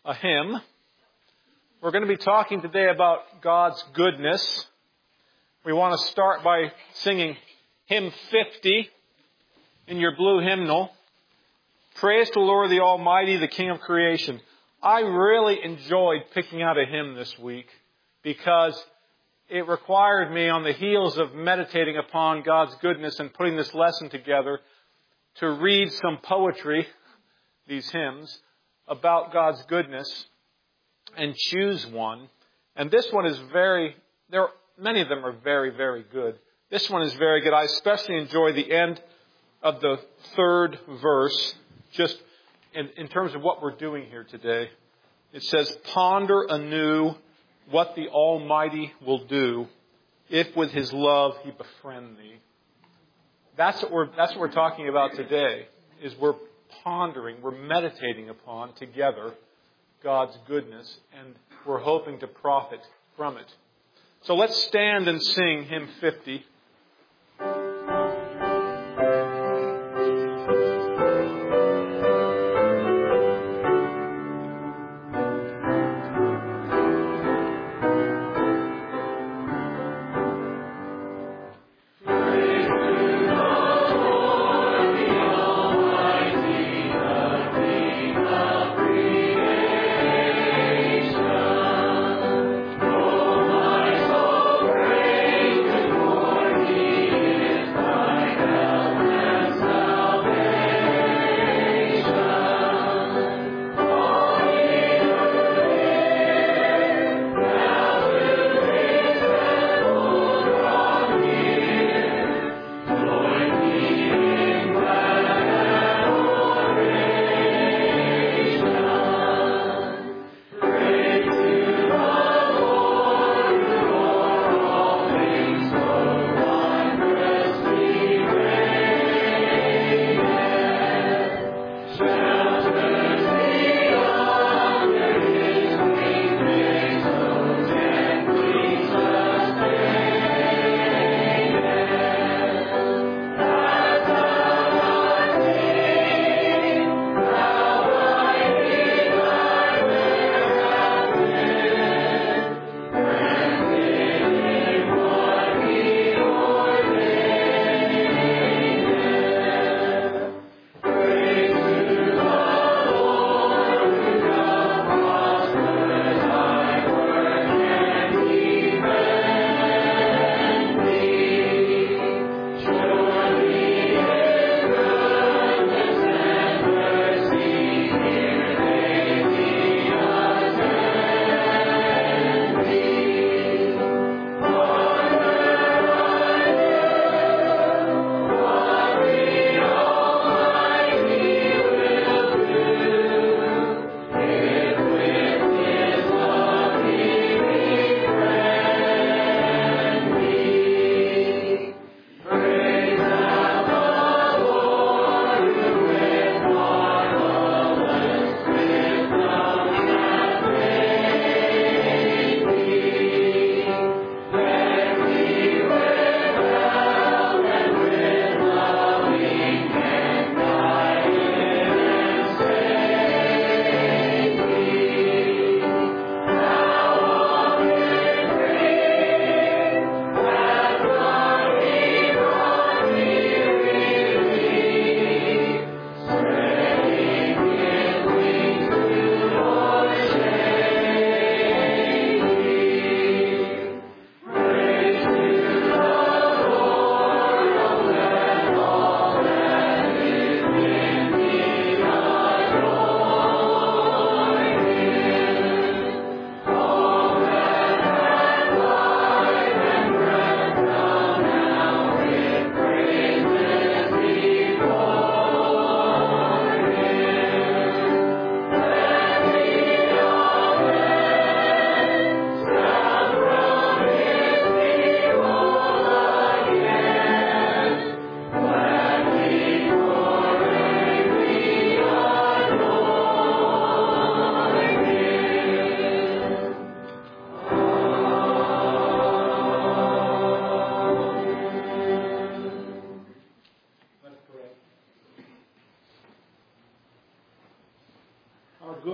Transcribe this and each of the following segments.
a hymn. We're going to be talking today about God's goodness. We want to start by singing hymn 50 in your blue hymnal. Praise to the Lord the Almighty, the King of creation. I really enjoyed picking out a hymn this week because it required me, on the heels of meditating upon God's goodness and putting this lesson together, to read some poetry, these hymns, about God's goodness and choose one. And this one is many of them are very, very good. This one is very good. I especially enjoy the end of the third verse, just in terms of what we're doing here today. It says, "Ponder anew what the Almighty will do, if with His love He befriend thee." That's what we're talking about today, is we're pondering, we're meditating upon together God's goodness, and we're hoping to profit from it. So let's stand and sing hymn 50. Oh, my soul, praise the Lord.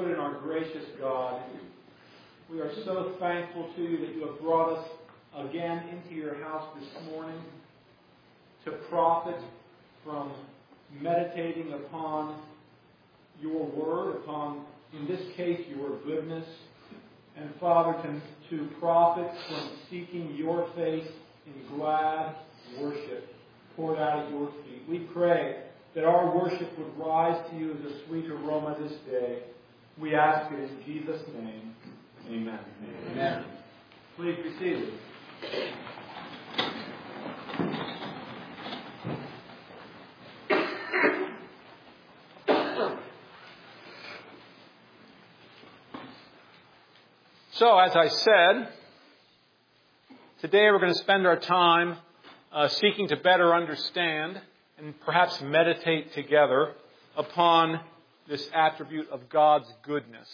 good and our gracious God. We are so thankful to you that you have brought us again into your house this morning to profit from meditating upon your word, upon, in this case, your goodness. And Father, to profit from seeking your face in glad worship poured out at your feet. We pray that our worship would rise to you as a sweet aroma this day. We ask it in Jesus' name. Amen. Amen. Please be seated. So, as I said, today we're going to spend our time seeking to better understand and perhaps meditate together upon this attribute of God's goodness.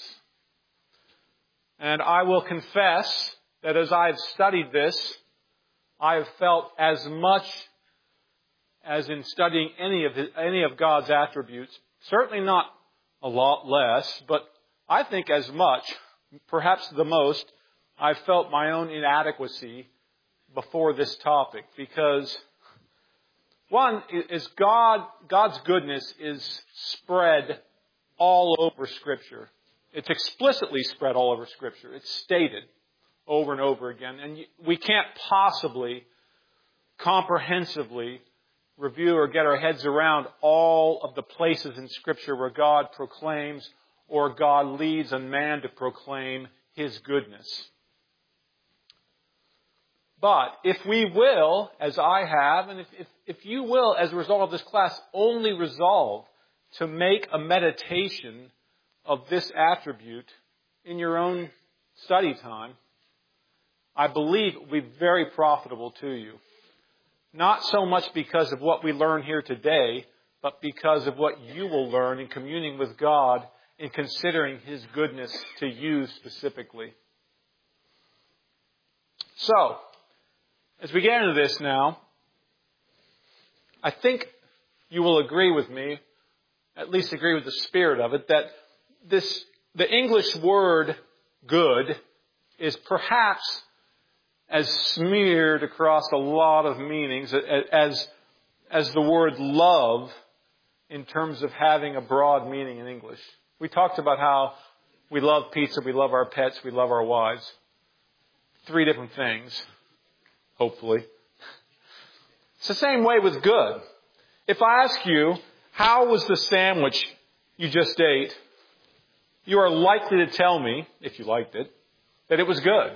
And I will confess that as I've studied this, I have felt as much as in studying any of God's attributes, certainly not a lot less, but I think as much, perhaps the most, I've felt my own inadequacy before this topic, because one is God's goodness is spread all over Scripture. It's explicitly spread all over Scripture. It's stated over and over again. And we can't possibly comprehensively review or get our heads around all of the places in Scripture where God proclaims or God leads a man to proclaim His goodness. But if we will, as I have, and if you will, as a result of this class, only resolve to make a meditation of this attribute in your own study time, I believe it will be very profitable to you. Not so much because of what we learn here today, but because of what you will learn in communing with God in considering His goodness to you specifically. So, as we get into this now, I think you will agree with me, at least agree with the spirit of it, that the English word good is perhaps as smeared across a lot of meanings as the word love in terms of having a broad meaning in English. We talked about how we love pizza, we love our pets, we love our wives. 3 different things, hopefully. It's the same way with good. If I ask you, how was the sandwich you just ate? You are likely to tell me, if you liked it, that it was good.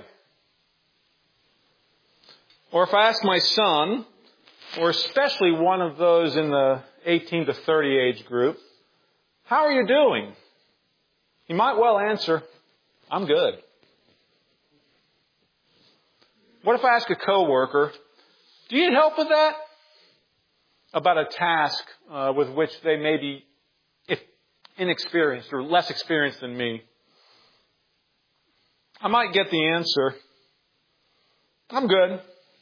Or if I ask my son, or especially one of those in the 18 to 30 age group, how are you doing? He might well answer, I'm good. What if I ask a coworker, do you need help with that? About a task with which they may be inexperienced or less experienced than me. I might get the answer, I'm good.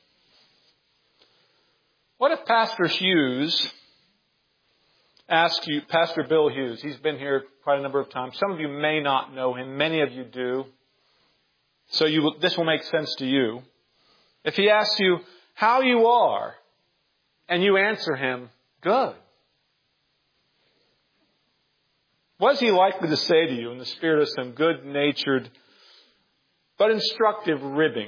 What if Pastor Hughes asked you, Pastor Bill Hughes, he's been here quite a number of times. Some of you may not know him. Many of you do. So this will make sense to you. If he asks you how you are, and you answer him, good. What is he likely to say to you in the spirit of some good-natured but instructive ribbing?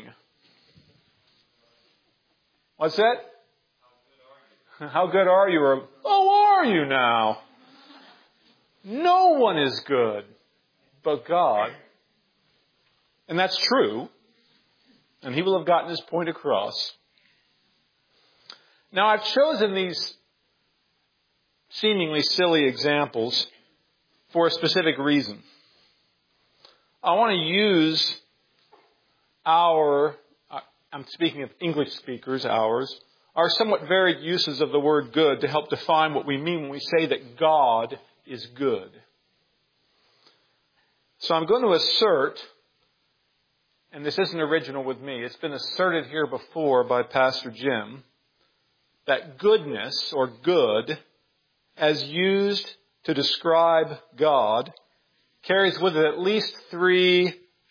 What's that? How good are you? Or, how are you now? No one is good but God. And that's true. And he will have gotten his point across. Now, I've chosen these seemingly silly examples for a specific reason. I want to use I'm speaking of English speakers, our somewhat varied uses of the word good to help define what we mean when we say that God is good. So I'm going to assert, and this isn't original with me, it's been asserted here before by Pastor Jim, that goodness or good, as used to describe God, carries with it at least three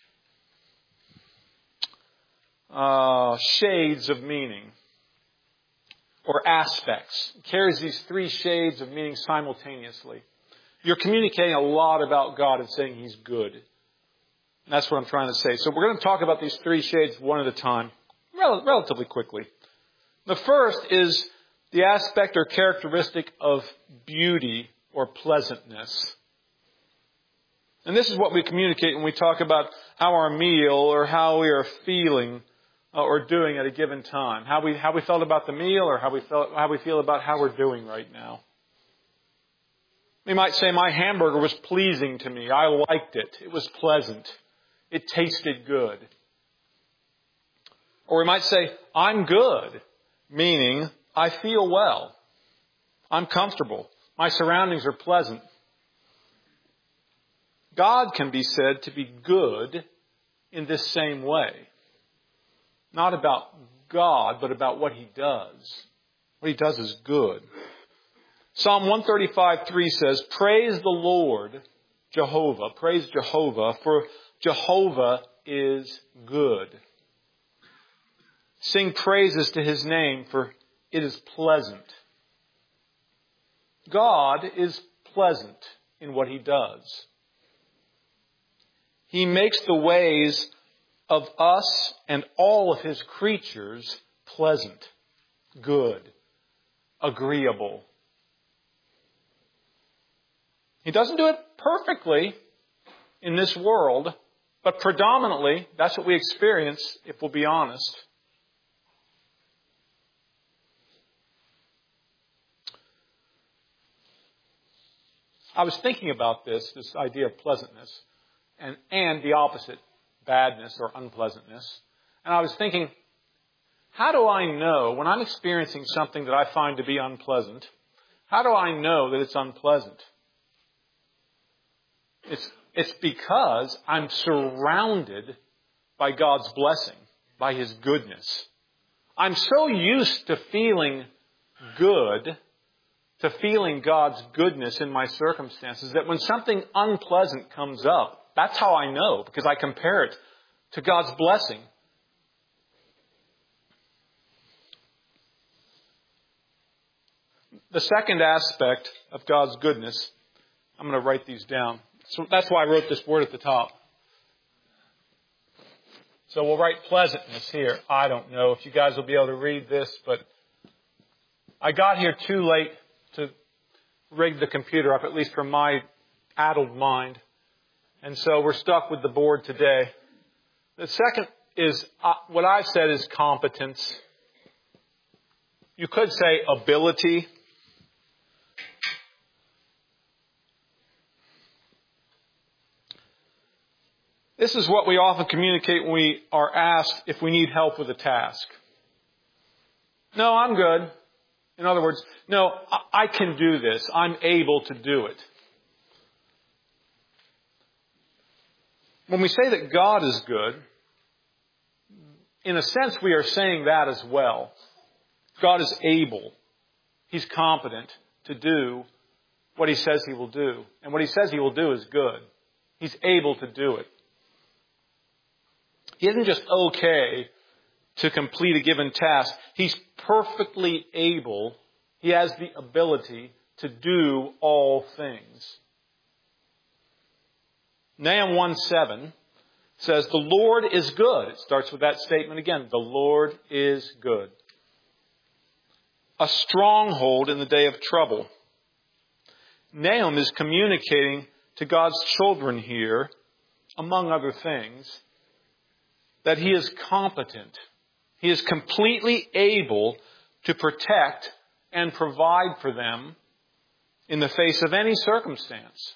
shades of meaning or aspects. It carries these three shades of meaning simultaneously. You're communicating a lot about God and saying He's good. And that's what I'm trying to say. So we're going to talk about these three shades one at a time, relatively quickly. The first is the aspect or characteristic of beauty or pleasantness. And this is what we communicate when we talk about our meal or how we are feeling or doing at a given time. How we felt about the meal or how we feel about how we're doing right now. We might say, my hamburger was pleasing to me. I liked it. It was pleasant. It tasted good. Or we might say, I'm good, meaning I feel well. I'm comfortable. My surroundings are pleasant. God can be said to be good in this same way. Not about God, but about what He does. What He does is good. Psalm 135:3 says, praise the Lord, Jehovah. Praise Jehovah, for Jehovah is good. Sing praises to His name, for it is pleasant. God is pleasant in what He does. He makes the ways of us and all of His creatures pleasant, good, agreeable. He doesn't do it perfectly in this world, but predominantly that's what we experience if we'll be honest. I was thinking about this idea of pleasantness and the opposite, badness or unpleasantness. And I was thinking, how do I know when I'm experiencing something that I find to be unpleasant, how do I know that it's unpleasant? It's because I'm surrounded by God's blessing, by His goodness. I'm so used to feeling good, to feeling God's goodness in my circumstances, that when something unpleasant comes up, that's how I know, because I compare it to God's blessing. The second aspect of God's goodness, I'm going to write these down. So that's why I wrote this word at the top. So we'll write pleasantness here. I don't know if you guys will be able to read this, but I got here too late to rig the computer up, at least from my addled mind. And so we're stuck with the board today. The second is, what I've said is competence. You could say ability. This is what we often communicate when we are asked if we need help with a task. No, I'm good. In other words, no, I can do this. I'm able to do it. When we say that God is good, in a sense we are saying that as well. God is able. He's competent to do what He says He will do. And what He says He will do is good. He's able to do it. He isn't just okay to complete a given task. He's perfectly able. He has the ability to do all things. Nahum 1:7 says, the Lord is good. It starts with that statement again. The Lord is good. A stronghold in the day of trouble. Nahum is communicating to God's children here, among other things, that He is competent. He is completely able to protect and provide for them in the face of any circumstance.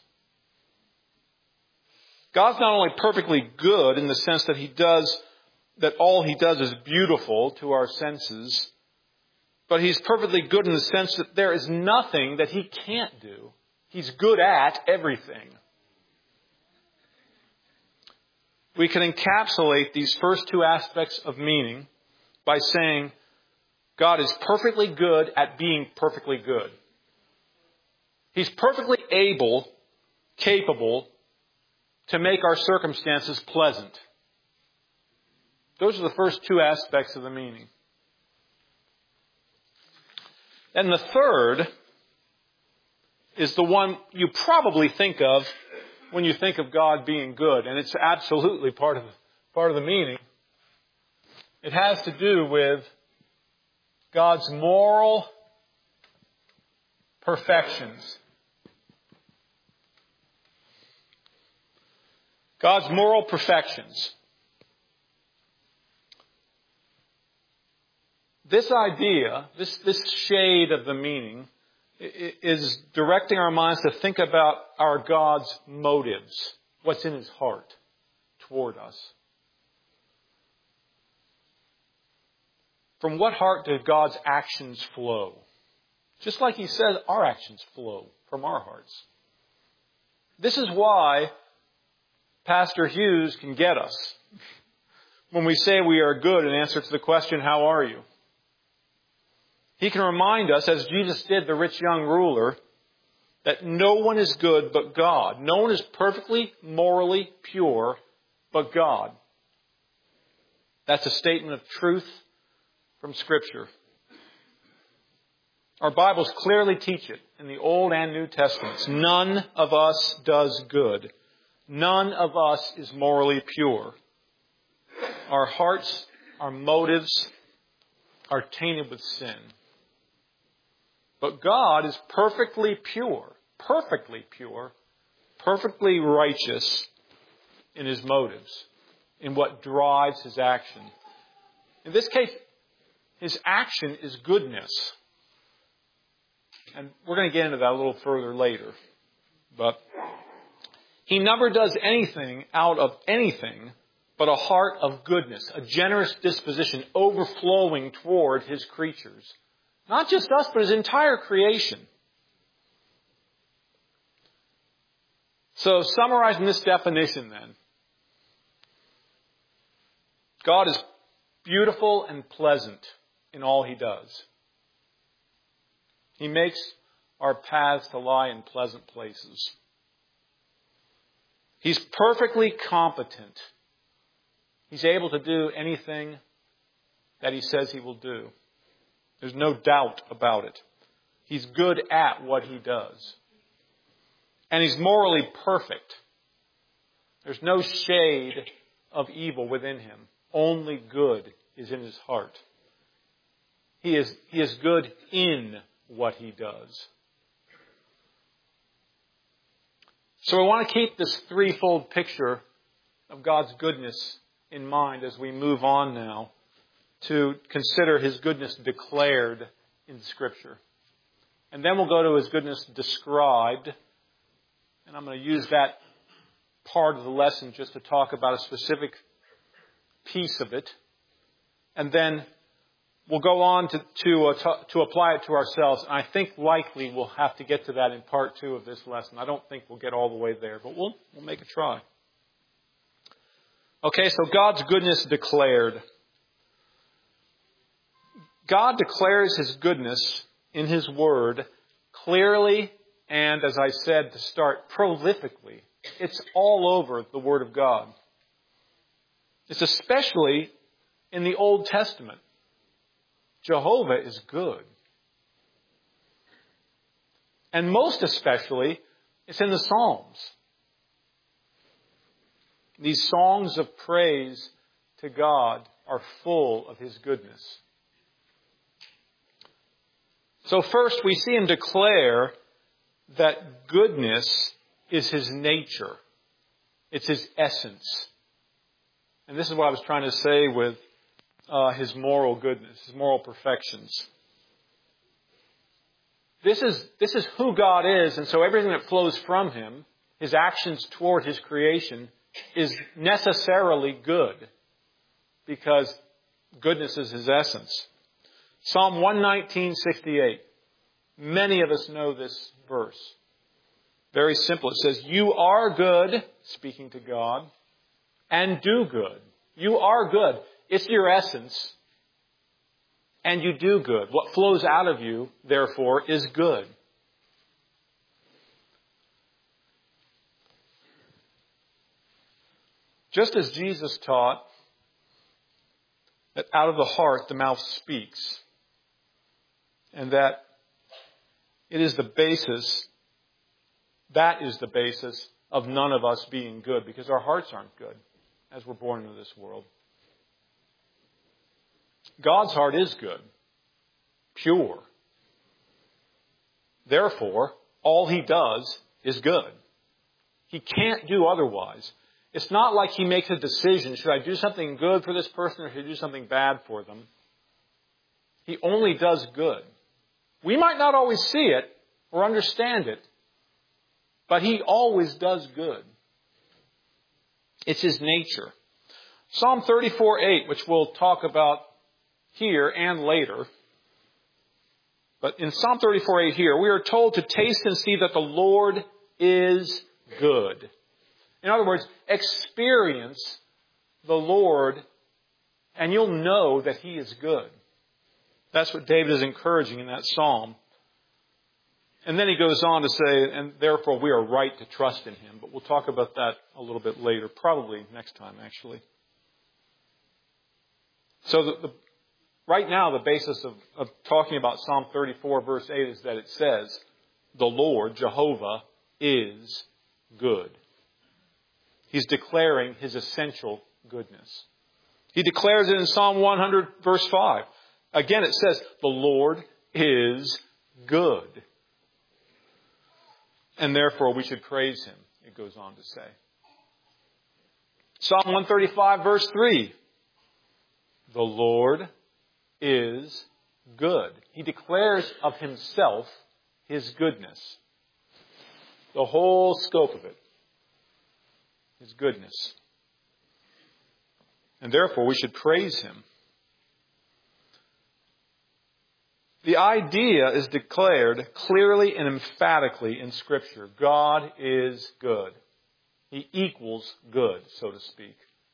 God's not only perfectly good in the sense that all He does is beautiful to our senses, but He's perfectly good in the sense that there is nothing that He can't do. He's good at everything. We can encapsulate these first two aspects of meaning by saying God is perfectly good at being perfectly good. He's perfectly able, capable to make our circumstances pleasant. Those are the first two aspects of the meaning. And the third is the one you probably think of when you think of God being good, and it's absolutely part of the meaning. It has to do with God's moral perfections. God's moral perfections. This idea, this shade of the meaning, is directing our minds to think about our God's motives, what's in His heart toward us. From what heart do God's actions flow? Just like He said, our actions flow from our hearts. This is why Pastor Hughes can get us when we say we are good in answer to the question, how are you? He can remind us, as Jesus did the rich young ruler, that no one is good but God. No one is perfectly, morally pure but God. That's a statement of truth from Scripture. Our Bibles clearly teach it in the Old and New Testaments. None of us does good. None of us is morally pure. Our hearts, our motives are tainted with sin. But God is perfectly pure, perfectly righteous in His motives, in what drives His action. In this case, His action is goodness. And we're going to get into that a little further later. But He never does anything out of anything but a heart of goodness, a generous disposition overflowing toward His creatures. Not just us, but His entire creation. So, summarizing this definition then, God is beautiful and pleasant in all He does. He makes our paths to lie in pleasant places. He's perfectly competent. He's able to do anything that He says He will do. There's no doubt about it. He's good at what He does. And He's morally perfect. There's no shade of evil within Him. Only good is in His heart. He is good in what He does. So I want to keep this threefold picture of God's goodness in mind as we move on now to consider His goodness declared in Scripture. And then we'll go to His goodness described. And I'm going to use that part of the lesson just to talk about a specific piece of it. And then we'll go on to apply it to ourselves. And I think likely we'll have to get to that in part 2 of this lesson. I don't think we'll get all the way there, but we'll make a try. Okay, so God's goodness declared. God declares His goodness in His Word clearly and, as I said to start, prolifically. It's all over the Word of God. It's especially in the Old Testament. Jehovah is good. And most especially, it's in the Psalms. These songs of praise to God are full of His goodness. So first, we see Him declare that goodness is His nature. It's His essence. And this is what I was trying to say with His moral goodness, His moral perfections. This is who God is, and so everything that flows from Him, His actions toward His creation, is necessarily good, because goodness is His essence. Psalm 119:68. Many of us know this verse. Very simple. It says, "You are good," speaking to God, "and do good." You are good. It's your essence. And you do good. What flows out of you, therefore, is good. Just as Jesus taught that out of the heart the mouth speaks, and that it is the basis, that is the basis of none of us being good, because our hearts aren't good as we're born into this world. God's heart is good, pure. Therefore, all He does is good. He can't do otherwise. It's not like He makes a decision, should I do something good for this person or should I do something bad for them? He only does good. We might not always see it or understand it, but He always does good. It's His nature. Psalm 34:8, which we'll talk about here and later. But in Psalm 34:8 here, we are told to taste and see that the Lord is good. In other words, experience the Lord and you'll know that He is good. That's what David is encouraging in that psalm. And then he goes on to say, and therefore we are right to trust in Him. But we'll talk about that a little bit later, probably next time actually. So right now the basis of talking about Psalm 34 verse 8 is that it says, the Lord, Jehovah, is good. He's declaring His essential goodness. He declares it in Psalm 100 verse 5. Again it says, the Lord is good. And therefore we should praise Him, it goes on to say. Psalm 135 verse 3. The Lord is good. He declares of Himself His goodness. The whole scope of it. His goodness. And therefore we should praise Him. The idea is declared clearly and emphatically in Scripture. God is good. He equals good, so to speak.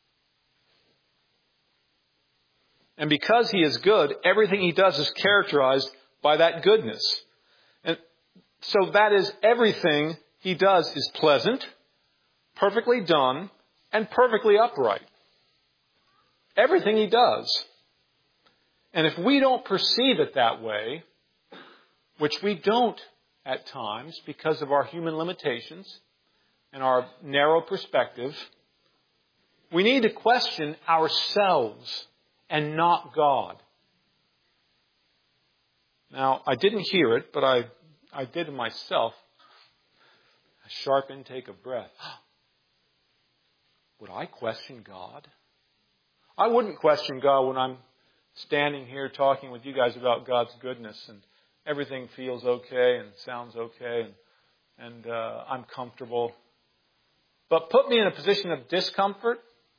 And because He is good, everything He does is characterized by that goodness. And so that is, everything He does is pleasant, perfectly done, and perfectly upright. Everything He does. And if we don't perceive it that way, which we don't at times because of our human limitations and our narrow perspective, we need to question ourselves and not God. Now, I didn't hear it, but I did myself. A sharp intake of breath. Would I question God? I wouldn't question God when I'm standing here talking with you guys about God's goodness and everything feels okay and sounds okay and I'm comfortable. But put me in a position of discomfort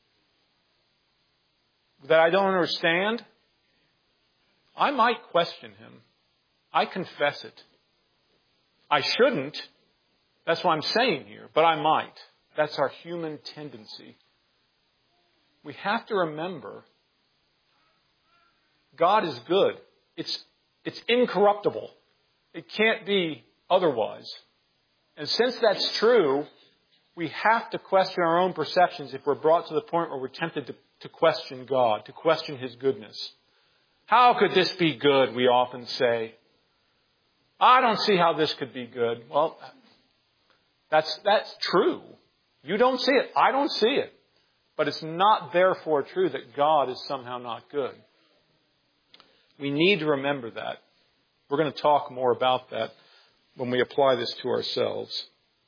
that I don't understand, I might question Him. I confess it. I shouldn't. That's what I'm saying here. But I might. That's our human tendency. We have to remember God is good. It's incorruptible. It can't be otherwise. And since that's true, we have to question our own perceptions if we're brought to the point where we're tempted to question God, to question His goodness. How could this be good, we often say. I don't see how this could be good. Well, that's true. You don't see it. I don't see it. But it's not therefore true that God is somehow not good. We need to remember that. We're going to talk more about that when we apply this to ourselves.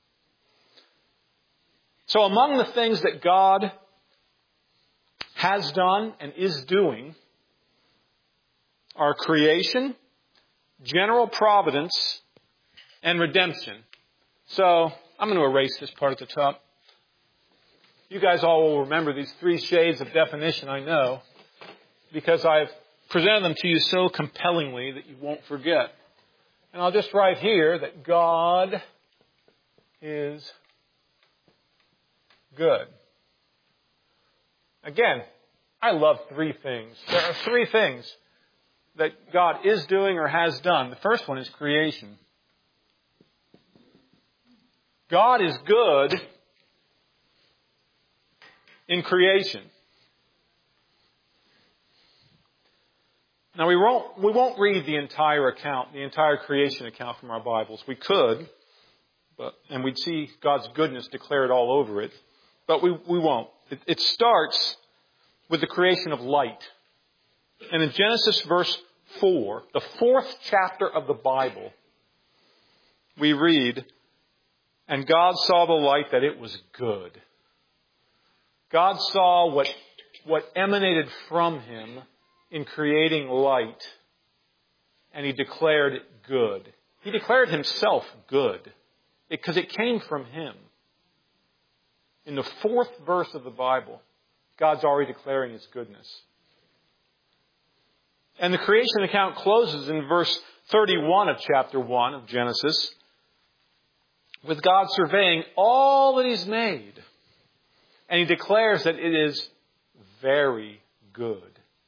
So among the things that God has done and is doing are creation, general providence, and redemption. So I'm going to erase this part at the top. You guys all will remember these three shades of definition, I know, because I've presented them to you so compellingly that you won't forget. And I'll just write here that God is good. Again, I love three things. There are three things that God is doing or has done. The first one is creation. God is good in creation. Now we won't read the entire account, the entire creation account from our Bibles. We could, and we'd see God's goodness declared all over it, but we won't. It starts with the creation of light. And in Genesis verse 4, the 4th chapter of the Bible, we read, "And God saw the light that it was good." God saw what emanated from Him in creating light, and He declared it good. He declared Himself good because it came from Him. In the 4th verse of the Bible, God's already declaring His goodness. And the creation account closes in verse 31 of chapter 1 of Genesis with God surveying all that He's made. And He declares that it is very good.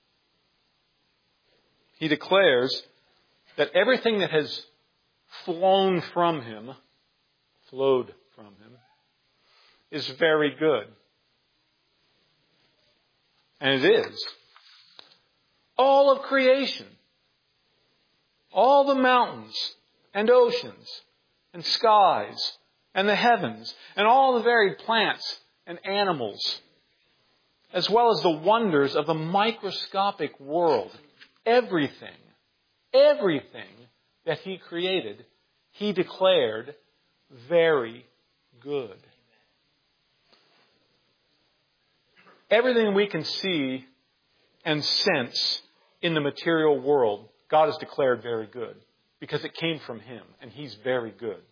He declares that everything that has flowed from Him, is very good. And it is. All of creation, all the mountains and oceans and skies and the heavens and all the varied plants and animals, as well as the wonders of the microscopic world, everything that He created, He declared very good. Everything we can see and sense in the material world, God has declared very good because it came from Him and He's very good.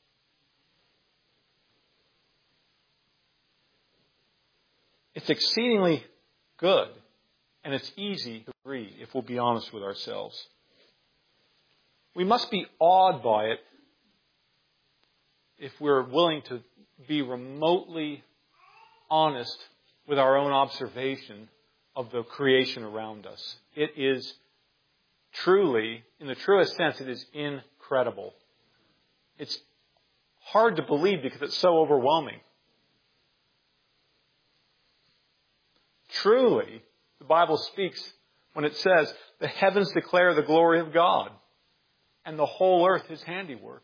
It's exceedingly good, and it's easy to agree if we'll be honest with ourselves. We must be awed by it if we're willing to be remotely honest with our own observation of the creation around us. It is truly, in the truest sense, it is incredible. It's hard to believe because it's so overwhelming. Truly, the Bible speaks when it says, "The heavens declare the glory of God, and the whole earth His handiwork."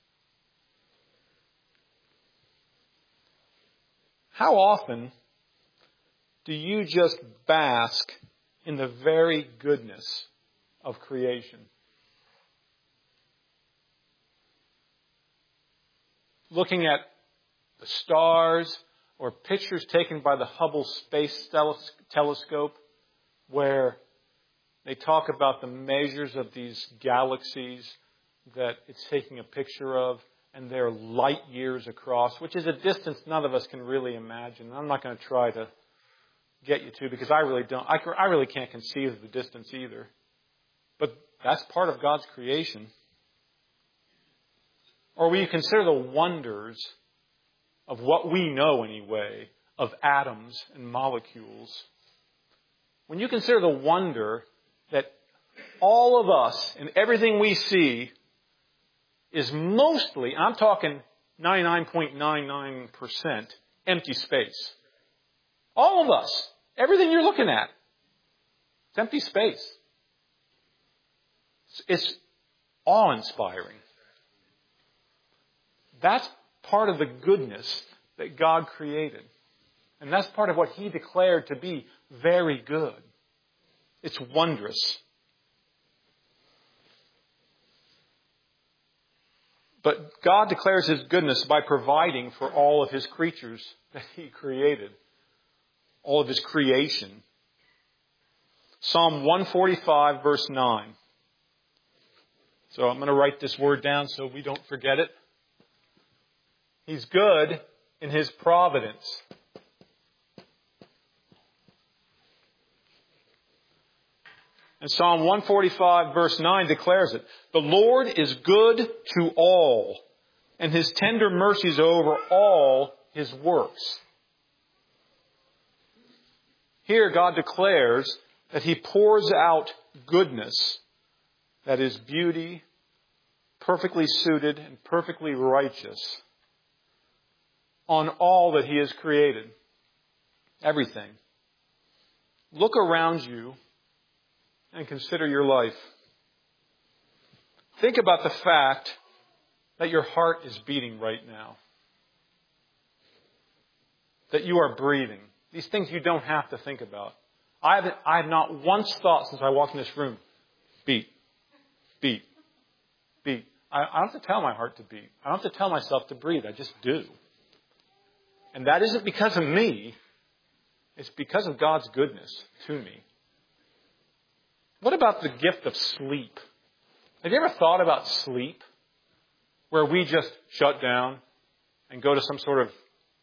How often do you just bask in the very goodness of creation? Looking at the stars or pictures taken by the Hubble Space Telescope where they talk about the measures of these galaxies that it's taking a picture of, and they're light years across, which is a distance none of us can really imagine. I'm not going to try to get you to because I really can't conceive of the distance either. But that's part of God's creation. Or will you consider the wonders of what we know anyway, of atoms and molecules? When you consider the wonder that all of us and everything we see is mostly, I'm talking 99.99% empty space. All of us, everything you're looking at, it's empty space. It's awe-inspiring. That's part of the goodness that God created. And that's part of what He declared to be very good. It's wondrous. But God declares His goodness by providing for all of His creatures that He created. All of His creation. Psalm 145 verse 9. So I'm going to write this word down so we don't forget it. He's good in His providence. And Psalm 145 verse 9 declares it. The Lord is good to all, and His tender mercies over all His works. Here God declares that He pours out goodness that is beauty, perfectly suited and perfectly righteous on all that He has created. Everything. Look around you and consider your life. Think about the fact that your heart is beating right now. That you are breathing. These things you don't have to think about. I have not once thought since I walked in this room, beat, beat, beat. I don't have to tell my heart to beat. I don't have to tell myself to breathe. I just do. And that isn't because of me. It's because of God's goodness to me. What about the gift of sleep? Have you ever thought about sleep? Where we just shut down and go to some sort of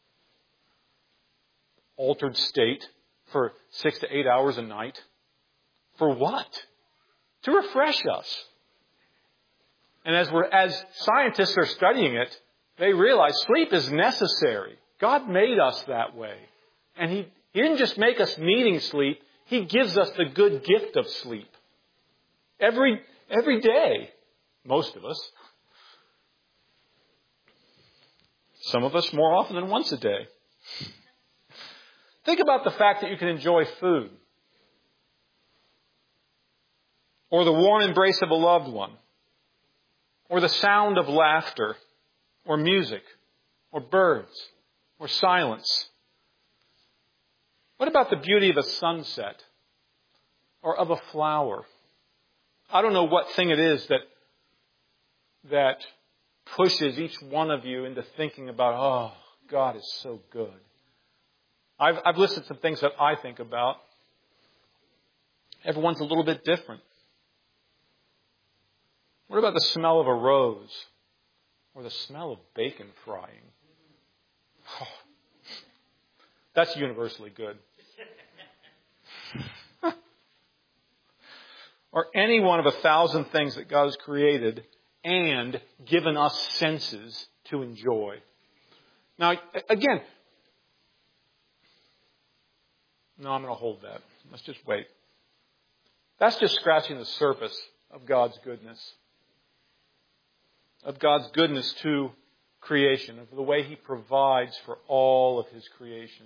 altered state for 6 to 8 hours a night? For what? To refresh us. And as scientists are studying it, they realize sleep is necessary. God made us that way. And He didn't just make us needing sleep. He gives us the good gift of sleep. Every day. Most of us. Some of us more often than once a day. Think about the fact that you can enjoy food. Or the warm embrace of a loved one. Or the sound of laughter. Or music. Or birds. Or silence. What about the beauty of a sunset? Or of a flower? I don't know what thing it is that pushes each one of you into thinking about, oh, God is so good. I've listed some things that I think about. Everyone's a little bit different. What about the smell of a rose? Or the smell of bacon frying? Oh, that's universally good. Or any one of 1,000 things that God has created and given us senses to enjoy. Now, again, no, I'm going to hold that. Let's just wait. That's just scratching the surface of God's goodness. Of God's goodness to creation, of the way He provides for all of His creation.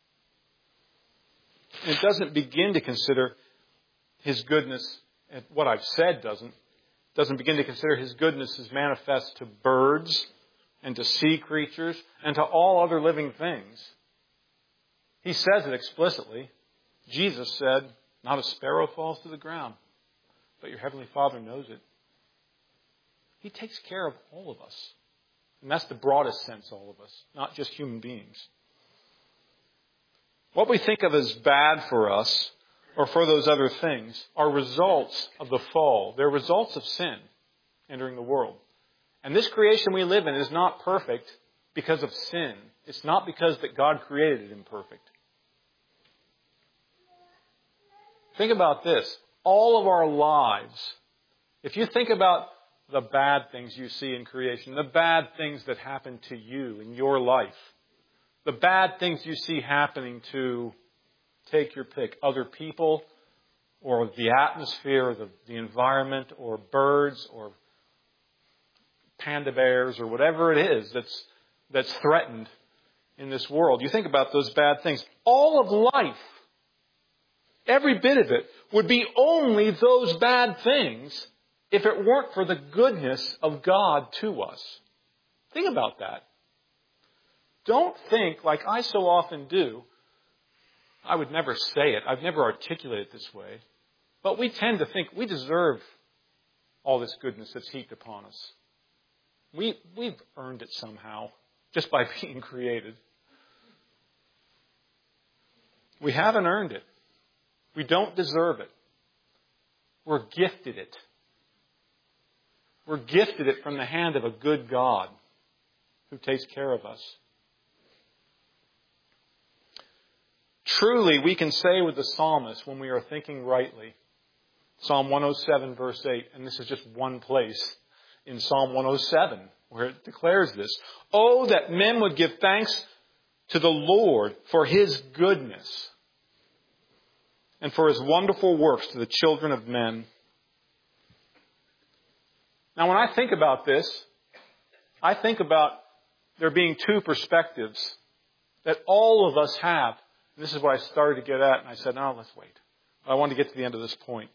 It doesn't begin to consider His goodness, and what I've said doesn't begin to consider His goodness as manifest to birds and to sea creatures and to all other living things. He says it explicitly. Jesus said, not a sparrow falls to the ground, but your Heavenly Father knows it. He takes care of all of us. And that's the broadest sense, all of us, not just human beings. What we think of as bad for us, or for those other things, are results of the fall. They're results of sin entering the world. And this creation we live in is not perfect because of sin. It's not because that God created it imperfect. Think about this. All of our lives, if you think about the bad things you see in creation, the bad things that happen to you in your life, the bad things you see happening to, take your pick, other people, or the atmosphere, or the environment, or birds, or panda bears, or whatever it is that's threatened in this world. You think about those bad things. All of life, every bit of it, would be only those bad things if it weren't for the goodness of God to us. Think about that. Don't think, like I so often do, I would never say it, I've never articulated it this way, but we tend to think we deserve all this goodness that's heaped upon us. We've earned it somehow, just by being created. We haven't earned it. We don't deserve it. We're gifted it. We're gifted it from the hand of a good God who takes care of us. Truly, we can say with the psalmist when we are thinking rightly, Psalm 107 verse 8, and this is just one place in Psalm 107 where it declares this. Oh, that men would give thanks to the Lord for His goodness and for His wonderful works to the children of men. Now, when I think about this, I think about there being two perspectives that all of us have And this is what I started to get at, and I said, no, let's wait. I wanted to get to the end of this point.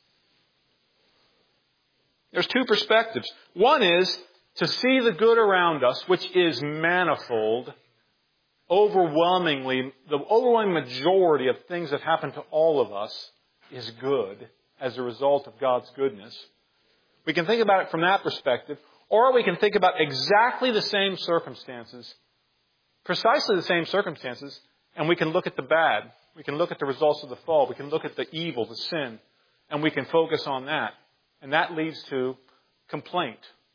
There's two perspectives. One is to see the good around us, which is manifold, overwhelmingly, the overwhelming majority of things that happen to all of us is good as a result of God's goodness. We can think about it from that perspective, or we can think about exactly the same circumstances, precisely the same circumstances, and we can look at the bad. We can look at the results of the fall. We can look at the evil, the sin, and we can focus on that. And that leads to complaint.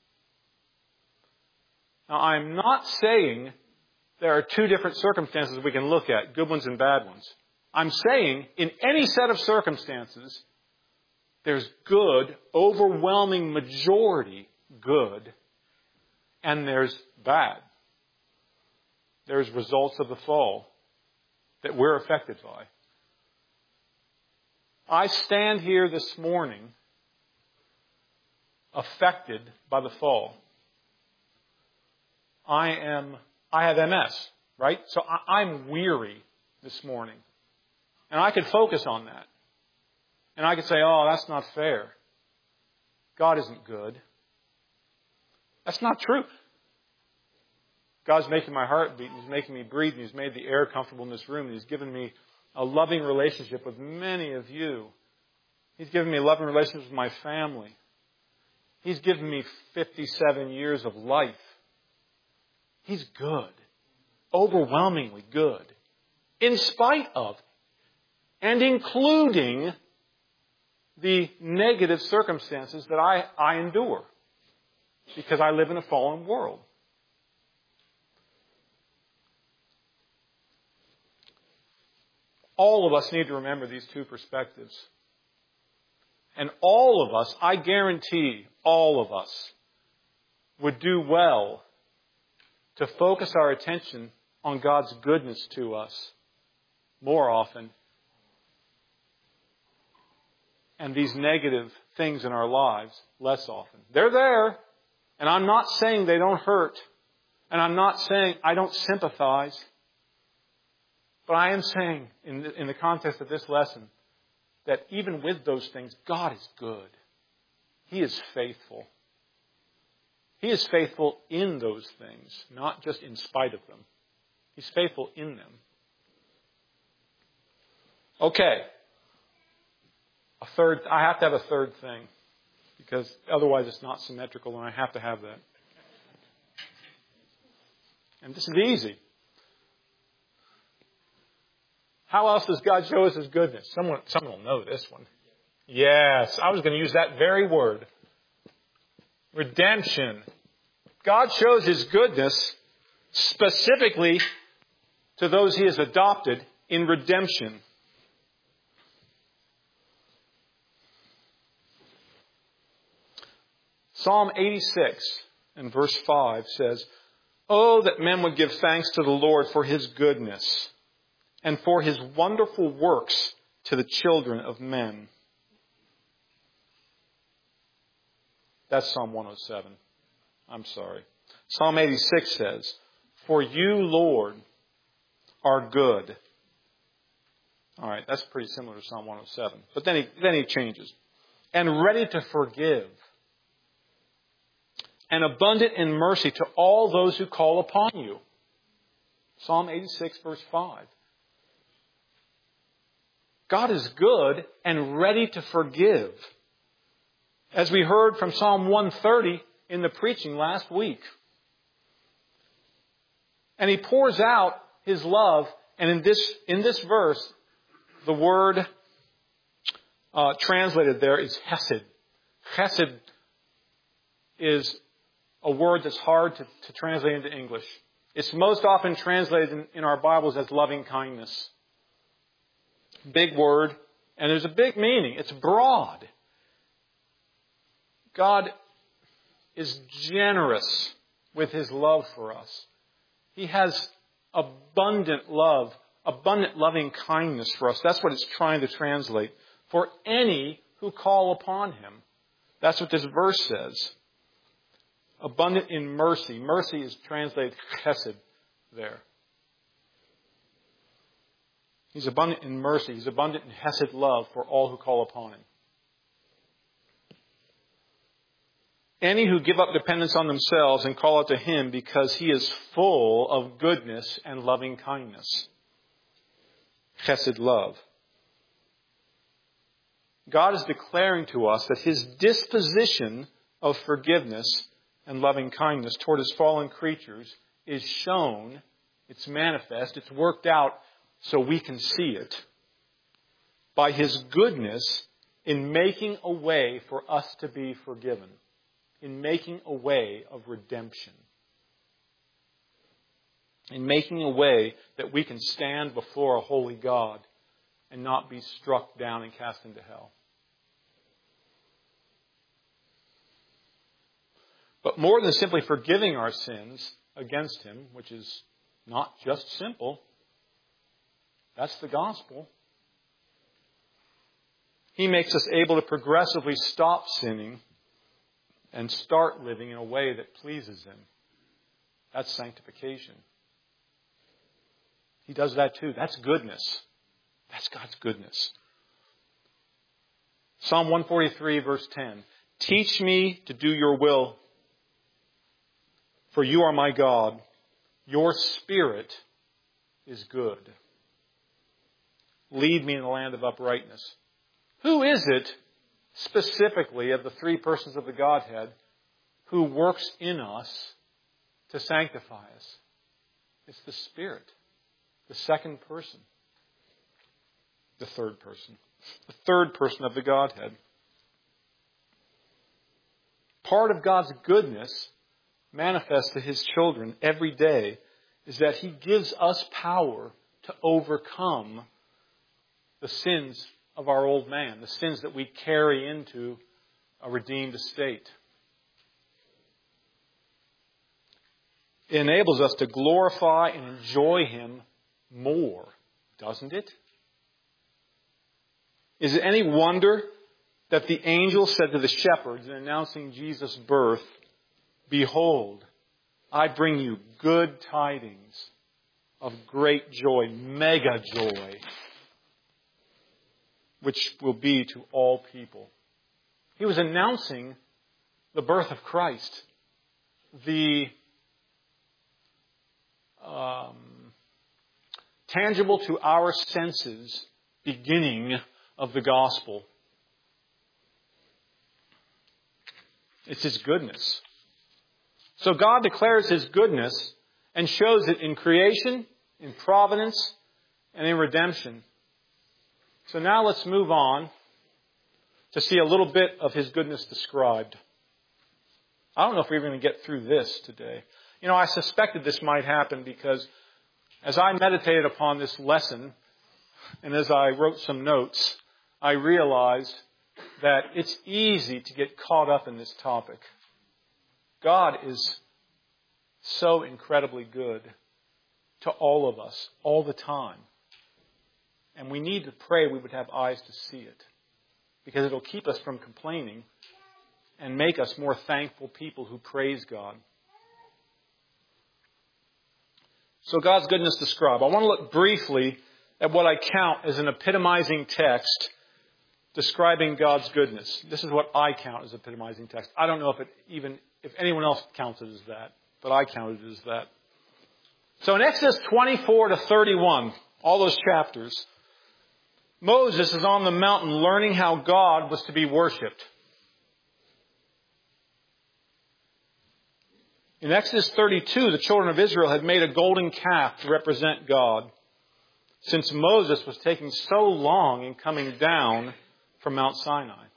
Now, I'm not saying there are two different circumstances we can look at, good ones and bad ones. I'm saying in any set of circumstances, there's good, overwhelming majority good, and there's bad. There's results of the fall that we're affected by. I stand here this morning affected by the fall. I have MS, right? So I'm weary this morning. And I could focus on that. And I could say, oh, that's not fair. God isn't good. That's not true. God's making my heart beat, and He's making me breathe, and He's made the air comfortable in this room, and He's given me a loving relationship with many of you. He's given me a loving relationship with my family. He's given me 57 years of life. He's good. Overwhelmingly good. In spite of and including the negative circumstances that I endure. Because I live in a fallen world. All of us need to remember these two perspectives. And all of us, I guarantee all of us, would do well to focus our attention on God's goodness to us more often. And these negative things in our lives less often. They're there. And I'm not saying they don't hurt. And I'm not saying I don't sympathize. But I am saying, in the context of this lesson, that even with those things, God is good. He is faithful. He is faithful in those things, not just in spite of them. He's faithful in them. Okay. I have to have a third thing, because otherwise it's not symmetrical, and I have to have that. And this is easy. How else does God show us His goodness? Someone will know this one. Yes, I was going to use that very word. Redemption. God shows His goodness specifically to those He has adopted in redemption. Psalm 86 and verse 5 says, "Oh, that men would give thanks to the Lord for His goodness and for His wonderful works to the children of men." That's Psalm 107. I'm sorry. Psalm 86 says, "For you, Lord, are good." All right, that's pretty similar to Psalm 107. But then he changes. "And ready to forgive, and abundant in mercy to all those who call upon you." Psalm 86, verse 5. God is good and ready to forgive. As we heard from Psalm 130 in the preaching last week. And He pours out His love. And in this verse, the word translated there is hesed. Hesed is a word that's hard to translate into English. It's most often translated in our Bibles as loving kindness. Big word, and there's a big meaning. It's broad. God is generous with His love for us. He has abundant love, abundant loving kindness for us. That's what it's trying to translate. For any who call upon Him. That's what this verse says. Abundant in mercy. Mercy is translated chesed there. He's abundant in mercy. He's abundant in hesed love for all who call upon Him. Any who give up dependence on themselves and call out to Him because He is full of goodness and loving kindness. Chesed love. God is declaring to us that His disposition of forgiveness and loving kindness toward His fallen creatures is shown, it's manifest, it's worked out so we can see it by His goodness in making a way for us to be forgiven, in making a way of redemption, in making a way that we can stand before a holy God and not be struck down and cast into hell. But more than simply forgiving our sins against Him, which is not just simple, that's the gospel. He makes us able to progressively stop sinning and start living in a way that pleases Him. That's sanctification. He does that too. That's goodness. That's God's goodness. Psalm 143, verse 10. Teach me to do your will, for you are my God. Your Spirit is good. Lead me in the land of uprightness. Who is it, specifically, of the three persons of the Godhead, who works in us to sanctify us? It's the Spirit. The second person. The third person. The third person of the Godhead. Part of God's goodness manifest to His children every day is that He gives us power to overcome the sins of our old man, the sins that we carry into a redeemed estate. It enables us to glorify and enjoy Him more, doesn't it? Is it any wonder that the angel said to the shepherds in announcing Jesus' birth, "Behold, I bring you good tidings of great joy, mega joy, which will be to all people." He was announcing the birth of Christ, the tangible to our senses beginning of the gospel. It's His goodness. So God declares His goodness and shows it in creation, in providence, and in redemption. So now let's move on to see a little bit of His goodness described. I don't know if we're going to get through this today. You know, I suspected this might happen because as I meditated upon this lesson and as I wrote some notes, I realized that it's easy to get caught up in this topic. God is so incredibly good to all of us, all the time. And we need to pray we would have eyes to see it, because it'll keep us from complaining and make us more thankful people who praise God. So God's goodness described. I want to look briefly at what I count as an epitomizing text describing God's goodness. This is what I count as epitomizing text. I don't know if anyone else counts it as that, but I counted it as that. So in Exodus 24 to 31, all those chapters, Moses is on the mountain learning how God was to be worshipped. In Exodus 32, the children of Israel had made a golden calf to represent God, since Moses was taking so long in coming down from Mount Sinai.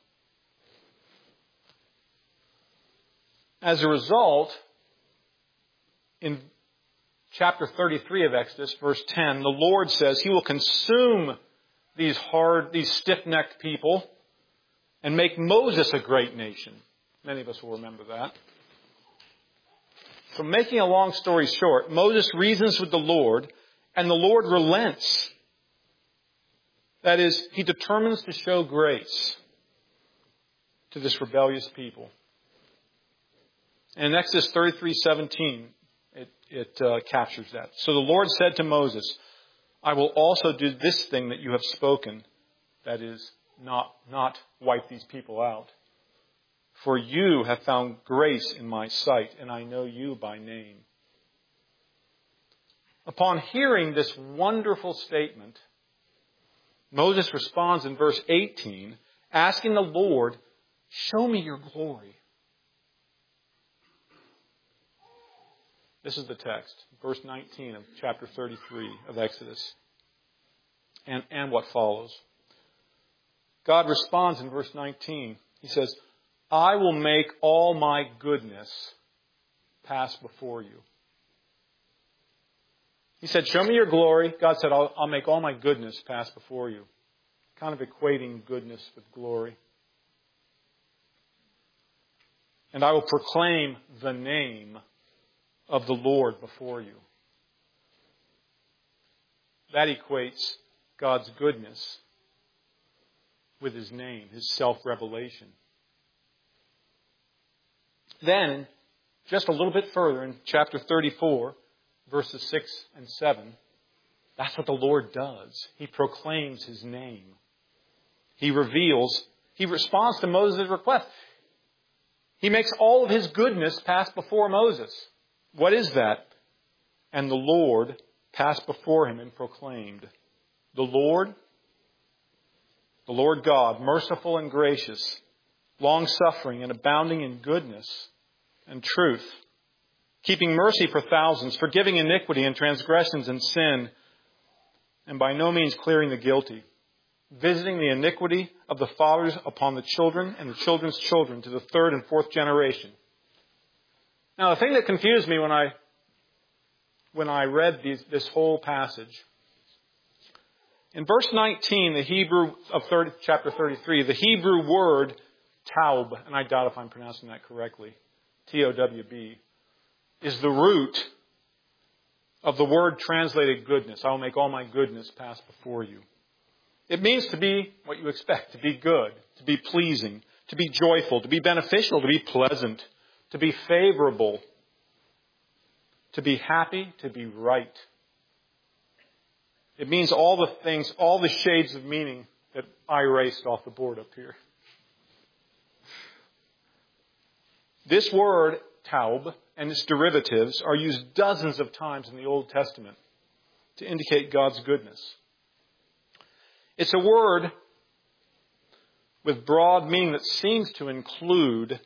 As a result, in chapter 33 of Exodus, verse 10, the Lord says He will consume these stiff-necked people and make Moses a great nation. Many of us will remember that. So making a long story short, Moses reasons with the Lord, and the Lord relents. That is, He determines to show grace to this rebellious people. And in Exodus 33:17, it captures that. So the Lord said to Moses, I will also do this thing that you have spoken, that is, not wipe these people out. For you have found grace in my sight, and I know you by name. Upon hearing this wonderful statement, Moses responds in verse 18, asking the Lord, show me your glory. This is the text, verse 19 of chapter 33 of Exodus, and what follows. God responds in verse 19. He says, I will make all my goodness pass before you. He said, show me your glory. God said, I'll make all my goodness pass before you. Kind of equating goodness with glory. And I will proclaim the name of the Lord before you. That equates God's goodness with His name, His self-revelation. Then, just a little bit further in chapter 34, verses 6 and 7, that's what the Lord does. He proclaims His name. He responds to Moses' request. He makes all of His goodness pass before Moses. What is that? And the Lord passed before him and proclaimed, the Lord God, merciful and gracious, long-suffering and abounding in goodness and truth, keeping mercy for thousands, forgiving iniquity and transgressions and sin, and by no means clearing the guilty, visiting the iniquity of the fathers upon the children and the children's children to the third and fourth generation. Now, the thing that confused me when I read this whole passage, in verse 19, the Hebrew of chapter 33, the Hebrew word taub, and I doubt if I'm pronouncing that correctly, T-O-W-B, is the root of the word translated goodness. I will make all my goodness pass before you. It means to be what you expect, to be good, to be pleasing, to be joyful, to be beneficial, to be pleasant, to be favorable, to be happy, to be right. It means all the things, all the shades of meaning that I erased off the board up here. This word, taub, and its derivatives are used dozens of times in the Old Testament to indicate God's goodness. It's a word with broad meaning that seems to include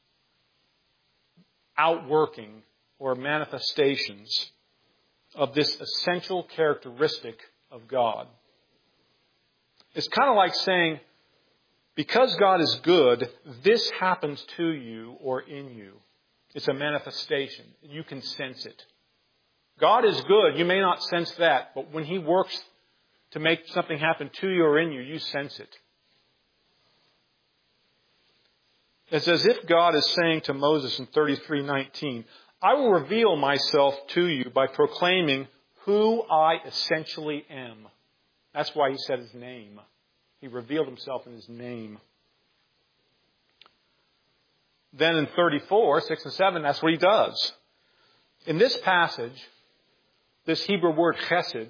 outworking or manifestations of this essential characteristic of God. It's kind of like saying, because God is good, this happens to you or in you. It's a manifestation. You can sense it. God is good. You may not sense that, but when He works to make something happen to you or in you, you sense it. It's as if God is saying to Moses in 33:19, I will reveal myself to you by proclaiming who I essentially am. That's why He said His name. He revealed Himself in His name. Then in 34, 6 and 7, that's what He does. In this passage, this Hebrew word chesed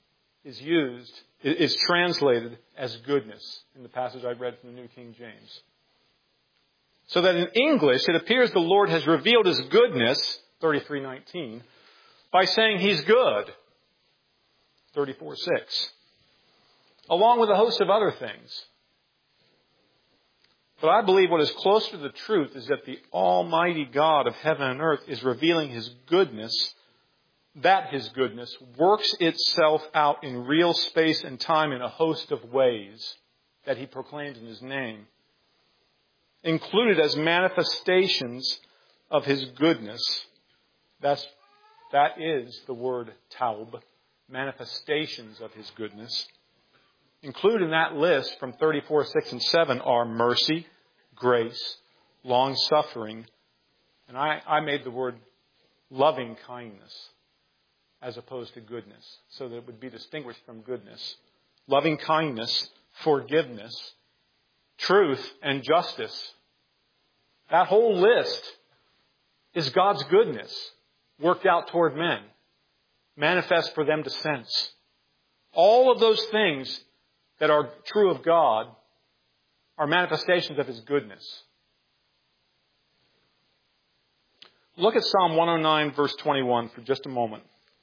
is translated as goodness in the passage I read from the New King James. So that in English, it appears the Lord has revealed His goodness, 33:19, by saying He's good, 34:6, along with a host of other things. But I believe what is closer to the truth is that the Almighty God of heaven and earth is revealing His goodness, that His goodness works itself out in real space and time in a host of ways that He proclaims in His name, included as manifestations of His goodness. That is the word taub, manifestations of His goodness. Included in that list from 34, 6, and 7 are mercy, grace, long-suffering, and I made the word loving kindness as opposed to goodness, so that it would be distinguished from goodness. Loving kindness, forgiveness, truth, and justice. That whole list is God's goodness worked out toward men, manifest for them to sense. All of those things that are true of God are manifestations of His goodness. Look at Psalm 109, verse 21 for just a moment.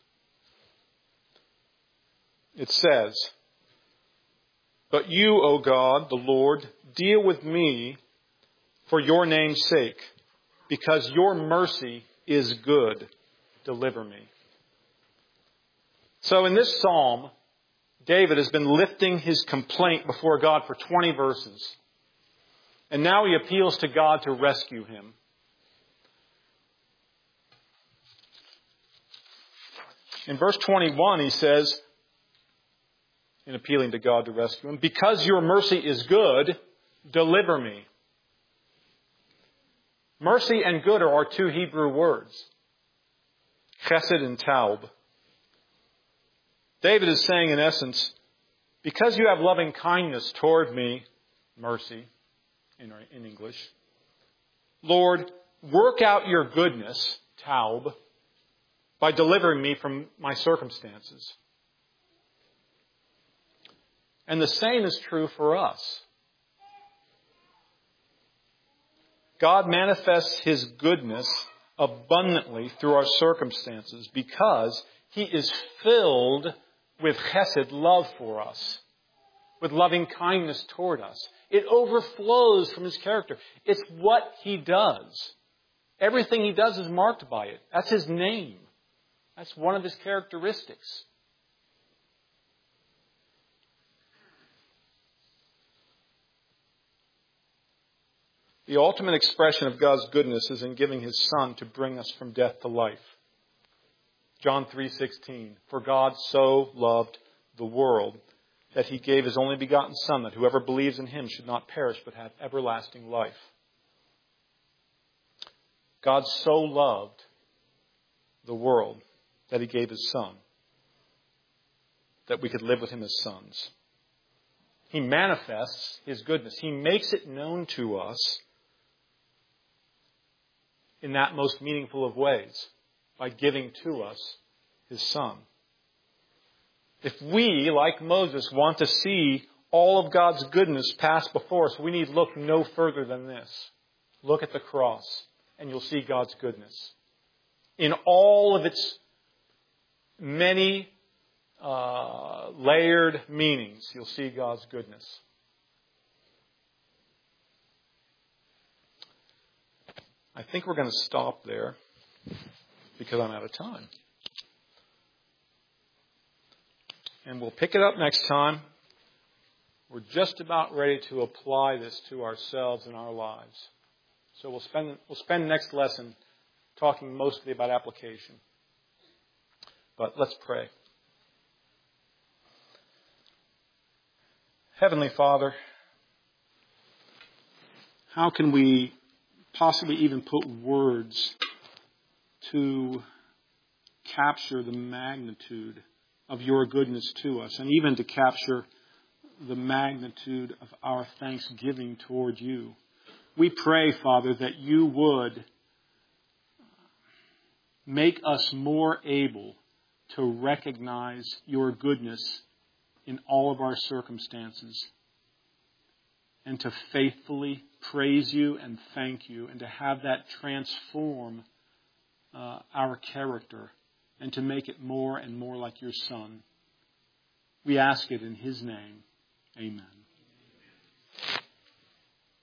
It says, "But you, O God, the Lord, deal with me for your name's sake, because your mercy is good. Deliver me." So in this psalm, David has been lifting his complaint before God for 20 verses. And now he appeals to God to rescue him. In verse 21, he says, in appealing to God to rescue him, "Because your mercy is good, deliver me." Mercy and good are our two Hebrew words, chesed and taub. David is saying, in essence, because you have loving kindness toward me, mercy in English, Lord, work out your goodness, taub, by delivering me from my circumstances. And the same is true for us. God manifests His goodness abundantly through our circumstances because He is filled with chesed, love for us, with loving kindness toward us. It overflows from His character. It's what He does. Everything He does is marked by it. That's His name. That's one of His characteristics. The ultimate expression of God's goodness is in giving His Son to bring us from death to life. John 3:16, "For God so loved the world that He gave His only begotten Son, that whoever believes in Him should not perish but have everlasting life." God so loved the world that He gave His Son, that we could live with Him as sons. He manifests His goodness. He makes it known to us in that most meaningful of ways, by giving to us His Son. If we, like Moses, want to see all of God's goodness pass before us, we need look no further than this. Look at the cross, and you'll see God's goodness. In all of its many layered meanings, you'll see God's goodness. I think we're going to stop there because I'm out of time. And we'll pick it up next time. We're just about ready to apply this to ourselves and our lives. So we'll spend next lesson talking mostly about application. But let's pray. Heavenly Father, how can we possibly even put words to capture the magnitude of your goodness to us, and even to capture the magnitude of our thanksgiving toward you? We pray, Father, that you would make us more able to recognize your goodness in all of our circumstances, and to faithfully praise you and thank you, and to have that transform our character, and to make it more and more like your Son. We ask it in His name. Amen.